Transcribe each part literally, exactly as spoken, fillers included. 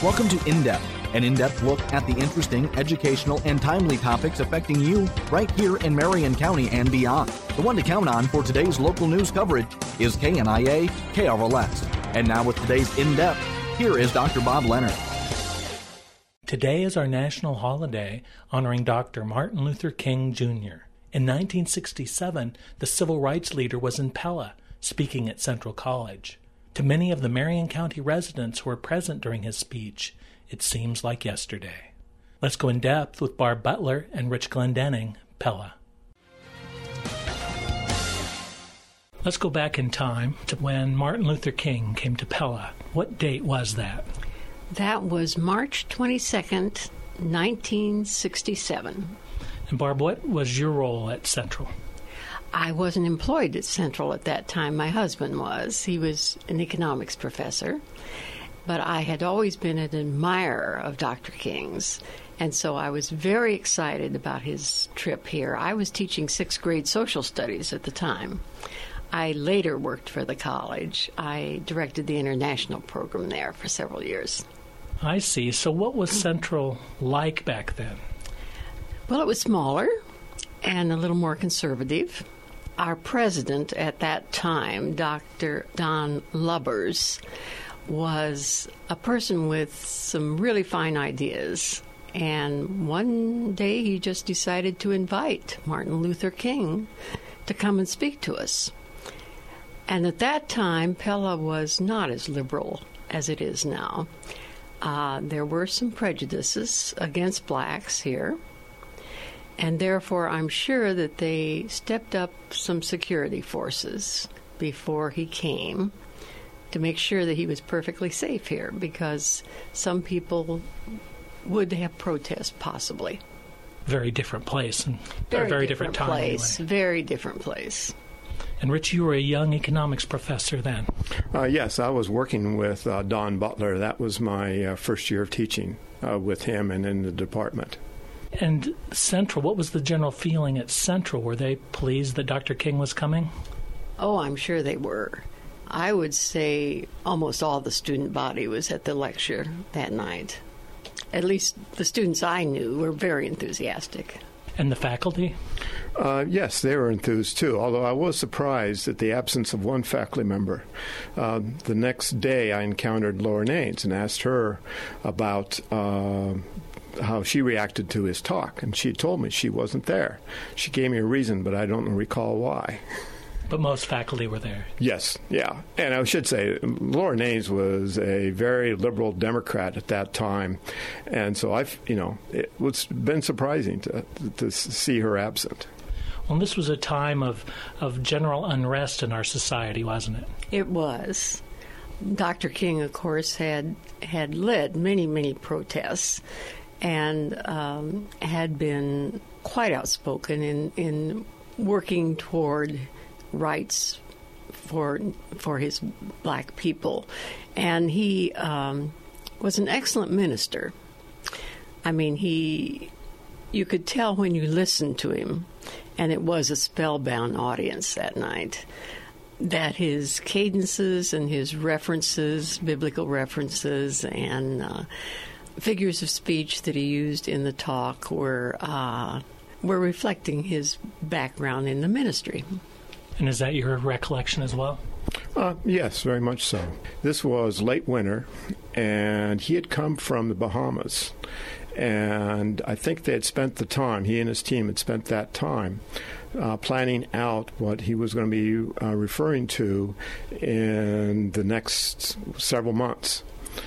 Welcome to In-Depth, an in-depth look at the interesting, educational, and timely topics affecting you right here in Marion County and beyond. The one to count on for today's local news coverage is K N I A K R L S. And now with today's In-Depth, here is Doctor Bob Leonard. Today is our national holiday honoring Doctor Martin Luther King, Junior In nineteen sixty-seven, the civil rights leader was in Pella, speaking at Central College. To many of the Marion County residents who were present during his speech, it seems like yesterday. Let's go in depth with Barb Butler and Rich Glendenning, Pella. Let's go back in time to when Martin Luther King came to Pella. What date was that? That was March twenty-second, nineteen sixty-seven. And Barb, what was your role at Central? I wasn't employed at Central at that time. My husband was. He was an economics professor. But I had always been an admirer of Doctor King's, and so I was very excited about his trip here. I was teaching sixth grade social studies at the time. I later worked for the college. I directed the international program there for several years. I see. So what was Central like back then? Well, it was smaller and a little more conservative. Our president at that time, Doctor Don Lubbers, was a person with some really fine ideas. And one day he just decided to invite Martin Luther King to come and speak to us. And at that time, Pella was not as liberal as it is now. Uh, there were some prejudices against blacks here. And therefore, I'm sure that they stepped up some security forces before he came to make sure that he was perfectly safe here, because some people would have protest possibly. Very different place and very, a very different, different time. Place, Anyway. Very different place. And Rich, you were a young economics professor then. Uh, yes, I was working with uh, Don Butler. That was my uh, first year of teaching uh, with him and in the department. And Central, what was the general feeling at Central? Were they pleased that Doctor King was coming? Oh, I'm sure they were. I would say almost all the student body was at the lecture that night. At least the students I knew were very enthusiastic. And the faculty? Uh, yes, they were enthused too, although I was surprised at the absence of one faculty member. Uh, the next day I encountered Laura Naines and asked her about uh, how she reacted to his talk, and she told me she wasn't there. She gave me a reason, but I don't recall why. But most faculty were there. Yes, yeah. And I should say, Laura Naines was a very liberal Democrat at that time. And so I've, you know, it's been surprising to to see her absent. Well, this was a time of, of general unrest in our society, wasn't it? It was. Doctor King, of course, had had led many, many protests and um, had been quite outspoken in, in working toward rights for for his black people. And he um, was an excellent minister. I mean, he you could tell when you listened to him, and it was a spellbound audience that night, that his cadences and his references, biblical references, and uh, figures of speech that he used in the talk were uh, were reflecting his background in the ministry. And is that your recollection as well? Uh, yes, very much so. This was late winter, and he had come from the Bahamas. And I think they had spent the time, he and his team had spent that time uh, planning out what he was going to be uh, referring to in the next several months.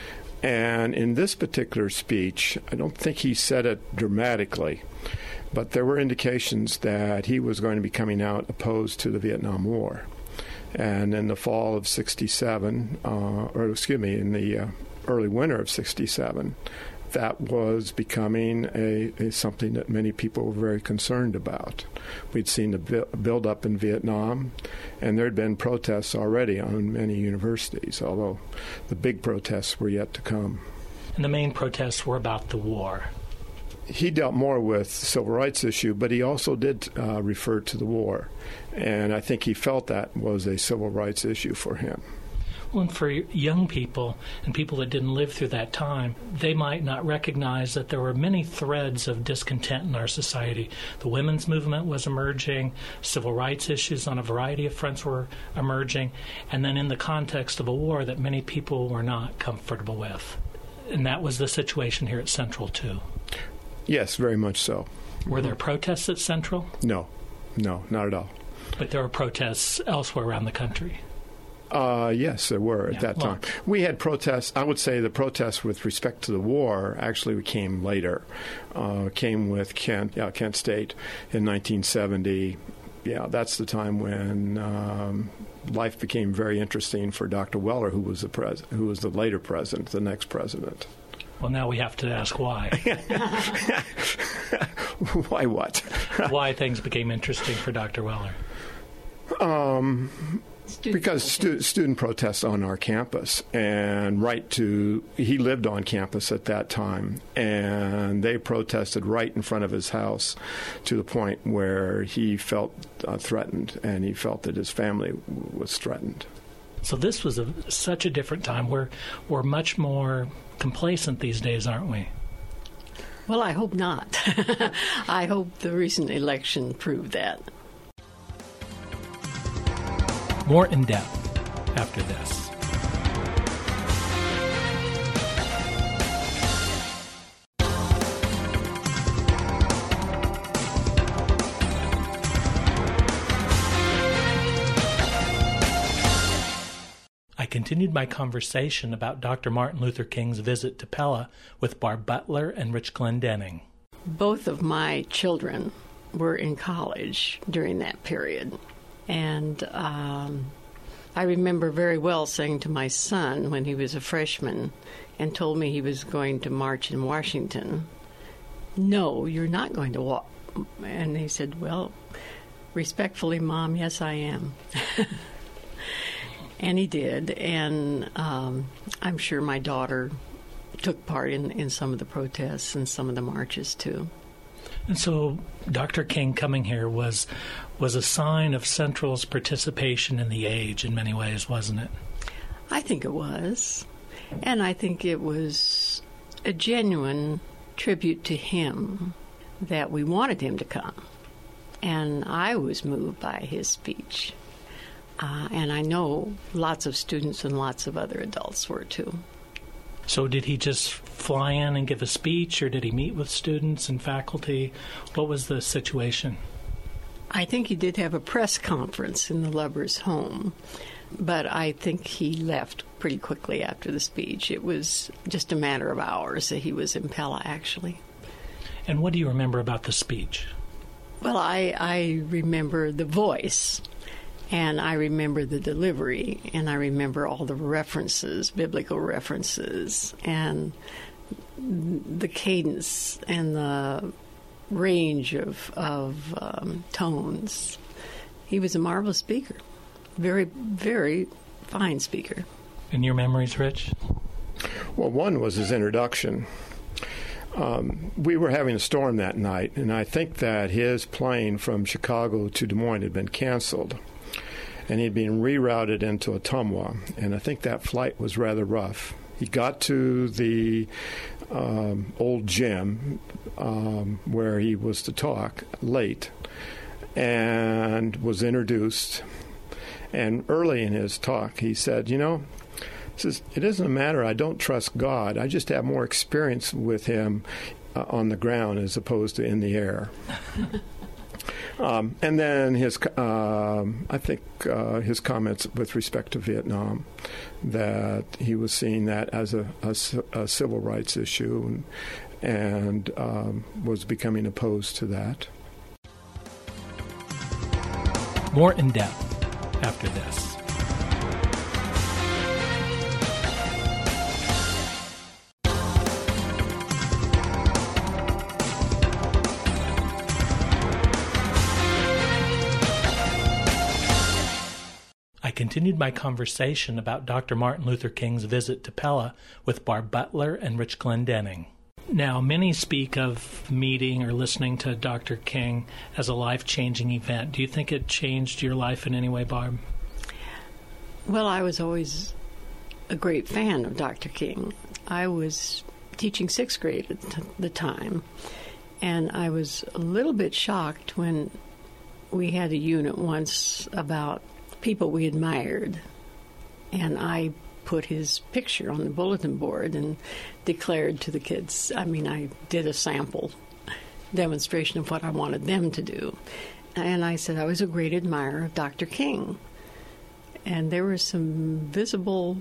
And in this particular speech, I don't think he said it dramatically, but there were indications that he was going to be coming out opposed to the Vietnam War. And in the fall of sixty-seven, uh, or excuse me, in the uh, early winter of sixty-seven, that was becoming a, a something that many people were very concerned about. We'd seen the build-up in Vietnam, and there had been protests already on many universities, although the big protests were yet to come. And the main protests were about the war. He dealt more with the civil rights issue, but he also did uh, refer to the war. And I think he felt that was a civil rights issue for him. Well, for young people and people that didn't live through that time, they might not recognize that there were many threads of discontent in our society. The women's movement was emerging, civil rights issues on a variety of fronts were emerging, and then in the context of a war that many people were not comfortable with. And that was the situation here at Central, too. Yes, very much so. Were there protests at Central? No, no, not at all. But there were protests elsewhere around the country? Uh, yes, there were at yeah, that well, time. We had protests. I would say the protests with respect to the war actually came later. Uh, came with Kent, uh, Kent State in nineteen seventy. Yeah, that's the time when um, life became very interesting for Doctor Weller, who was the pres- who was the later president, the next president. Well, now we have to ask why. Why what? Why things became interesting for Doctor Weller? Um, student because stu- student protests on our campus, and right to he lived on campus at that time, and they protested right in front of his house to the point where he felt uh, threatened, and he felt that his family w- was threatened. So this was a, such a different time. We're we're much more complacent these days, aren't we? Well, I hope not. I hope the recent election proved that. More in depth after this. I continued my conversation about Doctor Martin Luther King's visit to Pella with Barb Butler and Rich Glendenning. Both of my children were in college during that period. And um, I remember very well saying to my son when he was a freshman and told me he was going to march in Washington, "No, you're not going to walk." And he said, "Well, respectfully, Mom, yes, I am." And he did, and um, I'm sure my daughter took part in, in some of the protests and some of the marches, too. And so Doctor King coming here was was a sign of Central's participation in the age in many ways, wasn't it? I think it was. And I think it was a genuine tribute to him that we wanted him to come. And I was moved by his speech. Uh, and I know lots of students and lots of other adults were, too. So did he just fly in and give a speech, or did he meet with students and faculty? What was the situation? I think he did have a press conference in the Lubbers home, but I think he left pretty quickly after the speech. It was just a matter of hours that he was in Pella, actually. And what do you remember about the speech? Well, I, I remember the voice. And I remember the delivery, and I remember all the references, biblical references, and the cadence and the range of, of um, tones. He was a marvelous speaker, very, very fine speaker. And your memories, Rich? Well, one was his introduction. Um, we were having a storm that night, and I think that his plane from Chicago to Des Moines had been canceled. And he'd been rerouted into Ottumwa, and I think that flight was rather rough. He got to the um, old gym um, where he was to talk late and was introduced. And early in his talk, he said, you know, he says, it isn't a matter I don't trust God. I just have more experience with him uh, on the ground as opposed to in the air. Um, and then his, um, I think, uh, his comments with respect to Vietnam, that he was seeing that as a, a, a civil rights issue and, and um, was becoming opposed to that. More in depth after this. I continued my conversation about Doctor Martin Luther King's visit to Pella with Barb Butler and Rich Glendenning. Now, many speak of meeting or listening to Doctor King as a life-changing event. Do you think it changed your life in any way, Barb? Well, I was always a great fan of Doctor King. I was teaching sixth grade at the time, and I was a little bit shocked when we had a unit once about people we admired, and I put his picture on the bulletin board and declared to the kids, I mean, I did a sample demonstration of what I wanted them to do. And I said I was a great admirer of Doctor King. And there was some visible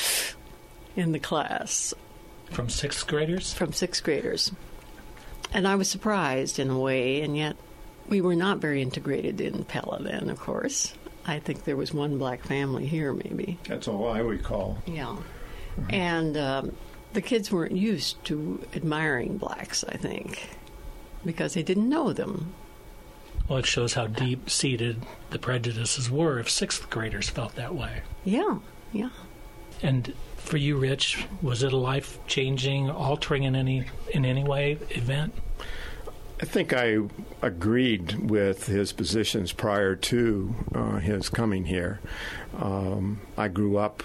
in the class. From sixth graders? From sixth graders. And I was surprised in a way, and yet we were not very integrated in Pella then, of course. I think there was one black family here, maybe. That's all I recall. Yeah. Mm-hmm. And um, the kids weren't used to admiring blacks, I think, because they didn't know them. Well, it shows how deep-seated the prejudices were if sixth graders felt that way. Yeah, yeah. And for you, Rich, was it a life-changing, altering in any in any way event? I think I agreed with his positions prior to uh, his coming here. Um, I grew up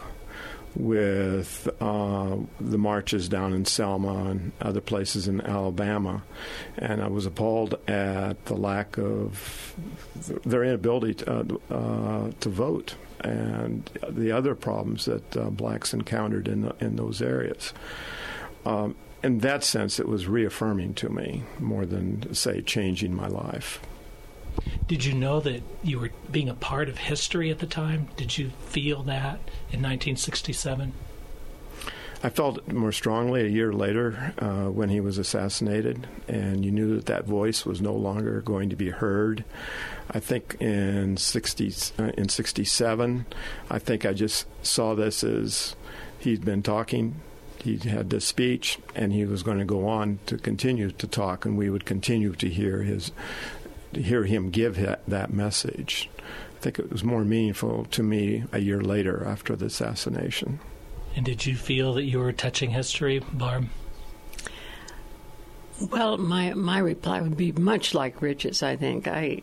with uh, the marches down in Selma and other places in Alabama, and I was appalled at the lack of their inability to, uh, uh, to vote and the other problems that uh, blacks encountered in the, in those areas. Um, in that sense, it was reaffirming to me more than, say, changing my life. Did you know that you were being a part of history at the time? Did you feel that in nineteen sixty-seven? I felt it more strongly a year later uh, when he was assassinated, and you knew that that voice was no longer going to be heard. I think in sixty, uh, in sixty-seven, I think I just saw this as he'd been talking. He had this speech, and he was going to go on to continue to talk, and we would continue to hear his, to hear him give that message. I think it was more meaningful to me a year later after the assassination. And did you feel that you were touching history, Barb? Well, my my reply would be much like Rich's, I think. I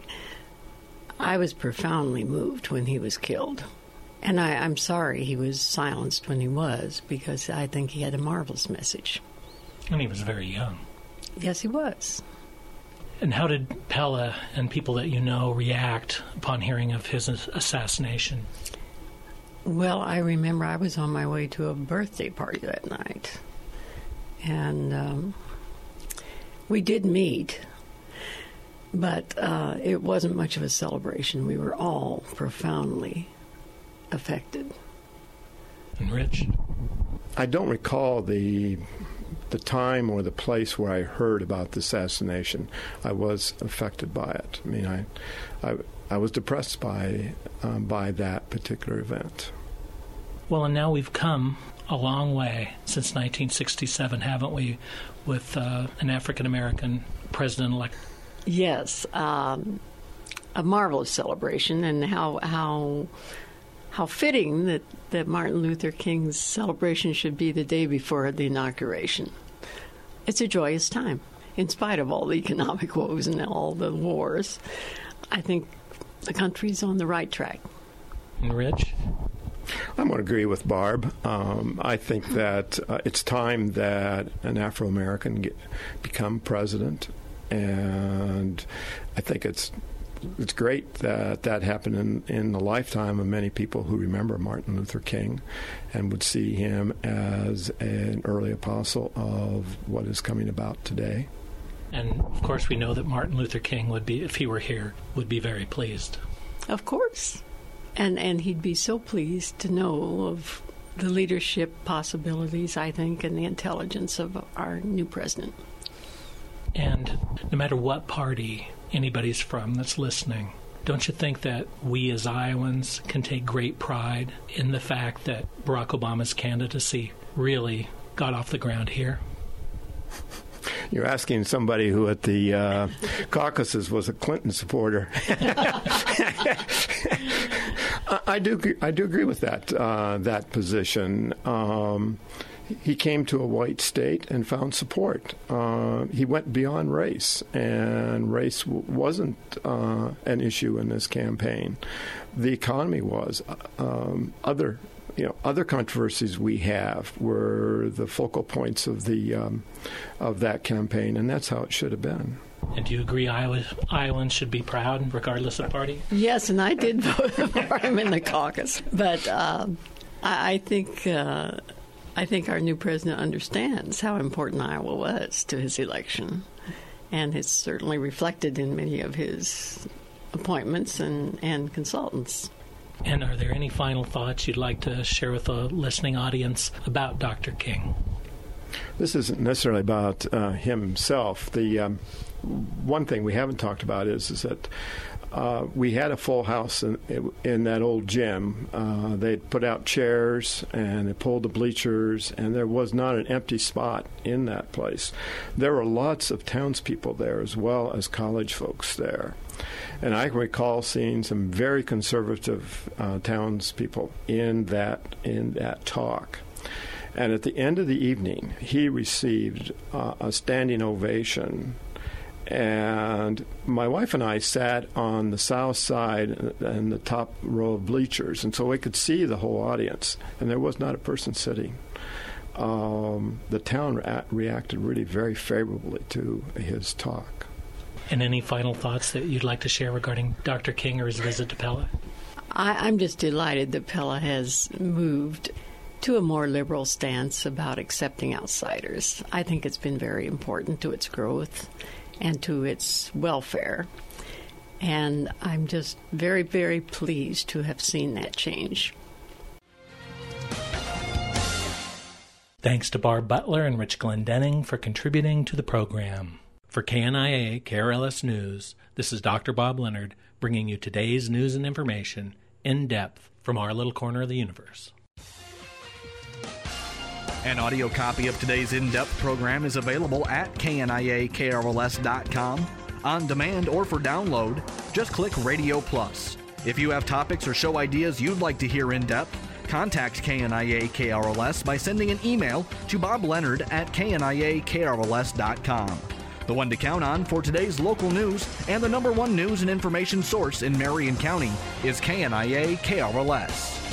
I was profoundly moved when he was killed. And I, I'm sorry he was silenced when he was, because I think he had a marvelous message. And he was very young. Yes, he was. And how did Pella and people that you know react upon hearing of his assassination? Well, I remember I was on my way to a birthday party that night. And um, we did meet, but uh, it wasn't much of a celebration. We were all profoundly affected. And Rich? I don't recall the the time or the place where I heard about the assassination. I was affected by it. I mean, I I, I was depressed by um, by that particular event. Well, and now we've come a long way since nineteen sixty-seven, haven't we, with uh, an African-American president-elect? Yes, um, a marvelous celebration, and how how how fitting that, that Martin Luther King's celebration should be the day before the inauguration. It's a joyous time, in spite of all the economic woes and all the wars. I think the country's on the right track. And Rich? I'm going to agree with Barb. Um, I think that uh, it's time that an Afro-American get, become president, and I think it's it's great that that happened in, in the lifetime of many people who remember Martin Luther King and would see him as an early apostle of what is coming about today. And, of course, we know that Martin Luther King would be, if he were here, would be very pleased. Of course. And and he'd be so pleased to know of the leadership possibilities, I think, and the intelligence of our new president. And no matter what party anybody's from that's listening, don't you think that we as Iowans can take great pride in the fact that Barack Obama's candidacy really got off the ground here? You're asking somebody who at the uh, caucuses was a Clinton supporter. I do, I do agree with that uh, that position. Um, he came to a white state and found support. Uh, he went beyond race, and race w- wasn't uh, an issue in this campaign. The economy was. Um, other you know, other controversies we have were the focal points of the um, of that campaign, and that's how it should have been. And do you agree Iowa, Iowans should be proud, regardless of party? Yes, and I did vote for him in the caucus. But um, I, I think uh, I think our new president understands how important Iowa was to his election, and it's certainly reflected in many of his appointments and, and consultants. And are there any final thoughts you'd like to share with the listening audience about Doctor King? This isn't necessarily about uh, him himself. The um, one thing we haven't talked about is is that uh, we had a full house in, in that old gym. Uh, they'd put out chairs and they pulled the bleachers, and there was not an empty spot in that place. There were lots of townspeople there as well as college folks there. And I can recall seeing some very conservative uh, townspeople in that in that talk. And at the end of the evening, he received uh, a standing ovation. And my wife and I sat on the south side and the top row of bleachers, and so we could see the whole audience, and there was not a person sitting. Um, the town re- reacted really very favorably to his talk. And any final thoughts that you'd like to share regarding Doctor King or his visit to Pella? I, I'm just delighted that Pella has moved to a more liberal stance about accepting outsiders. I think it's been very important to its growth and to its welfare. And I'm just very, very pleased to have seen that change. Thanks to Barb Butler and Rich Glendenning for contributing to the program. For K N I A K R L S News, this is Doctor Bob Leonard bringing you today's news and information in depth from our little corner of the universe. An audio copy of today's in-depth program is available at K N I A K R L S dot com. On demand or for download, just click Radio Plus. If you have topics or show ideas you'd like to hear in depth, contact K N I A K R L S by sending an email to Bob Leonard at K N I A K R L S dot com. The one to count on for today's local news and the number one news and information source in Marion County is K N I A K R L S.